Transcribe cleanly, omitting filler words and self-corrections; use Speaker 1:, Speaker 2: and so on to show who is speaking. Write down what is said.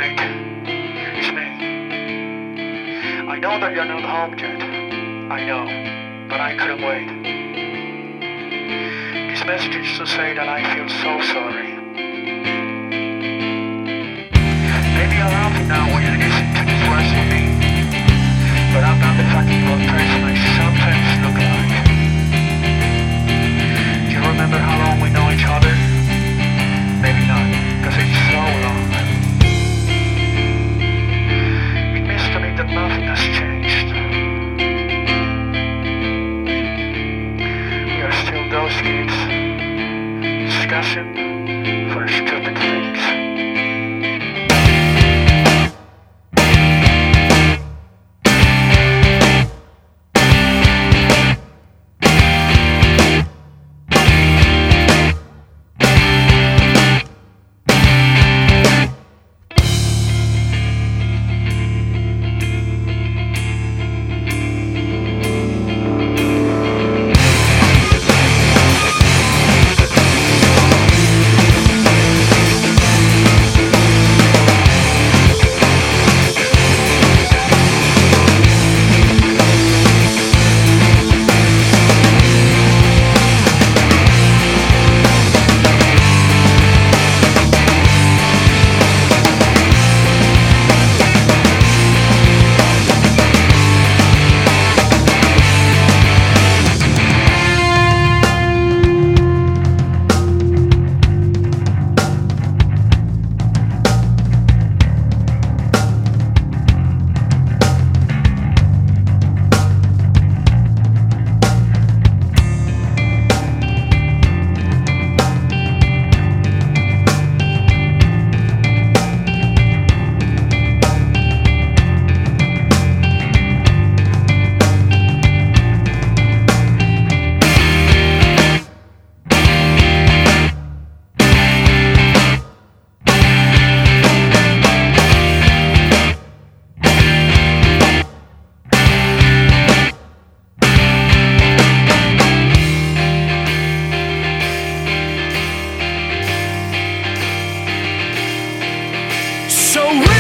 Speaker 1: Nick. It's me. I know that you're not home yet. I know, but I couldn't wait. This message is to say that I feel so sorry. Maybe you're laughing now when you listen to this verse with me, but I'm not the fucking wrong person I sometimes look like. Do you remember how long we know each other? Maybe not, because it's so long. It means to me that nothing has changed. We are still those kids discussing for stupid things.
Speaker 2: So